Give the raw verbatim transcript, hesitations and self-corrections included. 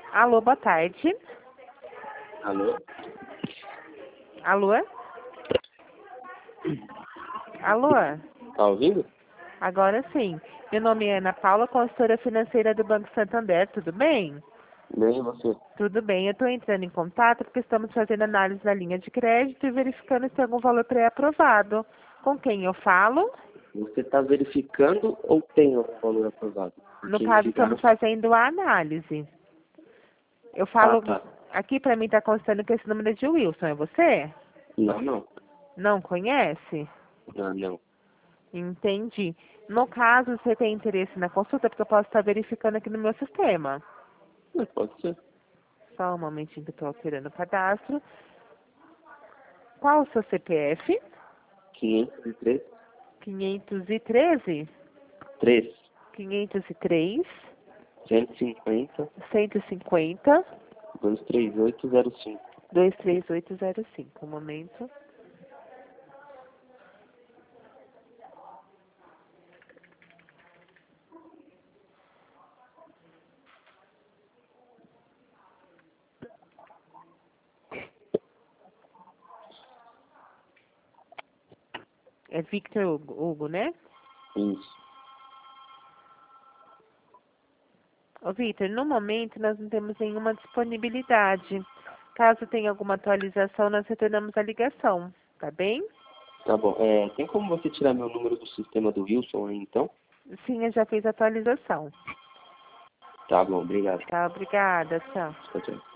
Alô, boa tarde. Alô? Alô? Alô? Tá ouvindo? Agora sim. Meu nome é Ana Paula, consultora financeira do Banco Santander, tudo bem? Bem, e você? Tudo bem, eu estou entrando em contato porque estamos fazendo análise da linha de crédito e verificando se tem algum valor pré-aprovado. Com quem eu falo? Você está verificando ou tem algum valor aprovado? No Porque me caso, ligaram... estamos fazendo a análise. Eu Ah, falo, tá. aqui para mim está constando que esse número é de Wilson, é você? Não, não. Não conhece? Não, não. Entendi. No caso, você tem interesse na consulta, porque eu posso estar verificando aqui no meu sistema. Não, pode ser. Só um momentinho que eu estou alterando o cadastro. Qual o seu C P F? quinhentos e três, quinhentos e treze? três, quinhentos e três, cento e cinquenta, cento e cinquenta, dois três oito zero cinco. dois três oito zero cinco. Um momento. É Victor Hugo, Hugo, né? Isso. Ô, Victor, no momento nós não temos nenhuma disponibilidade. Caso tenha alguma atualização, nós retornamos a ligação, tá bem? Tá bom. É, tem como você tirar meu número do sistema do Wilson aí, então? Sim, eu já fiz a atualização. Tá bom, obrigado. Tá, obrigada, tchau. Tchau, tchau.